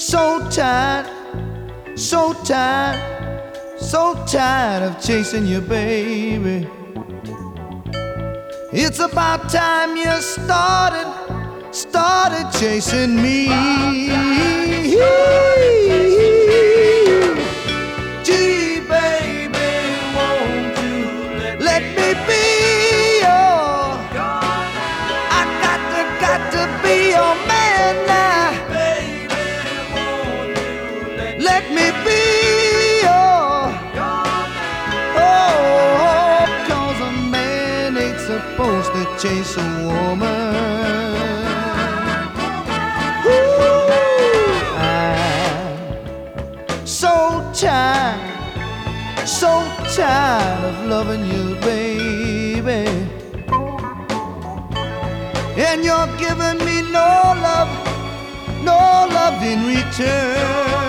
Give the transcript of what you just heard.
So tired, so tired, so tired of chasing you, baby. It's about time you started chasing me. Gee, baby, won't you let me be your? I got to be your man now. Baby, won't you let me be your? Oh, 'cause a man ain't supposed to chase a woman. So tired of loving you, baby, and you're giving me no love in return.